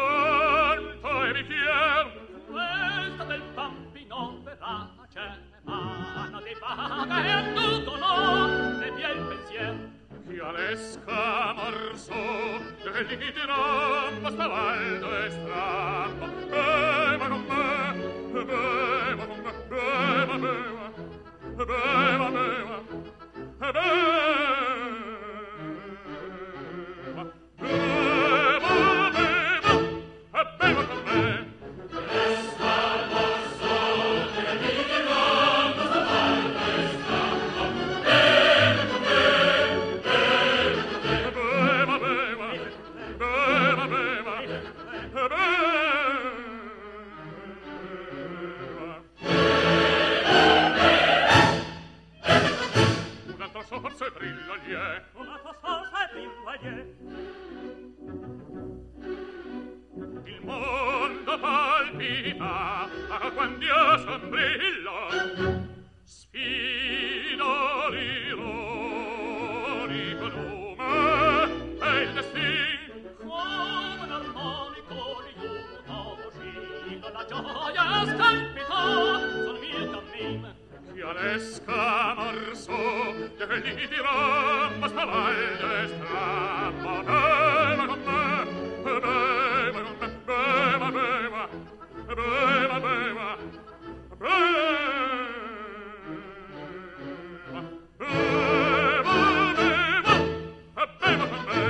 canto e bicchier. Questa del bambino verace, mano di vaga e annutono, ne via il pensier. Chi all'esca morso, che gli dirà, ma spavaldo e strambo. Beva con me, beva con me, beva, beva, beva, beva, beva con me. Forse brilla gli è Una tua forza brilla gli è. il mondo palpita quando io sombrilla sfido l'ironico lume e il destin Come un armonico liuto uscito la gioia scalpita sul mio cammin. chi all'esca morso che gli dirà ma spavaldo e strambo beva con me beva con me beva beva beva beva beva con me.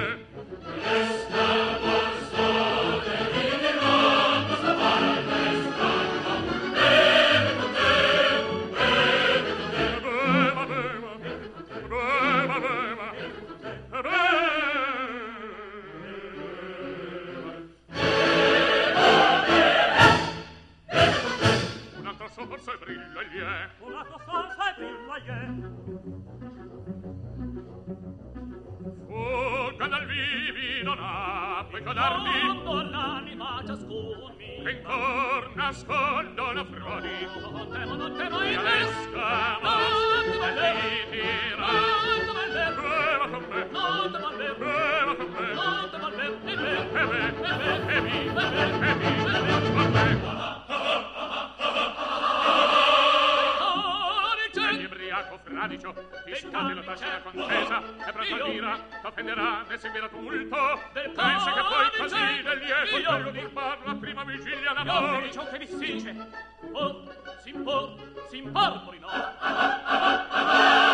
Un'altra forza e brilla gli è Una tua forza brilla gli è. fugga dal vivido napo e codardi Quando l'anima ciascun mi che in cor nascondono frodi non temo chi in me. all'esca Non morso temo in che me. gli dirà Non temo in me. beva con me Non temo in me. beva con me Non temo in me. In me. Ibriaco fradicio, discute la tacita contesa e presto l'ira t'offenderà ne seguirà tumulto pensi che poi così del lieto il bello di parla prima vigilia d'amor di ciò che mi si dice. Oh, si impor, si impor, no.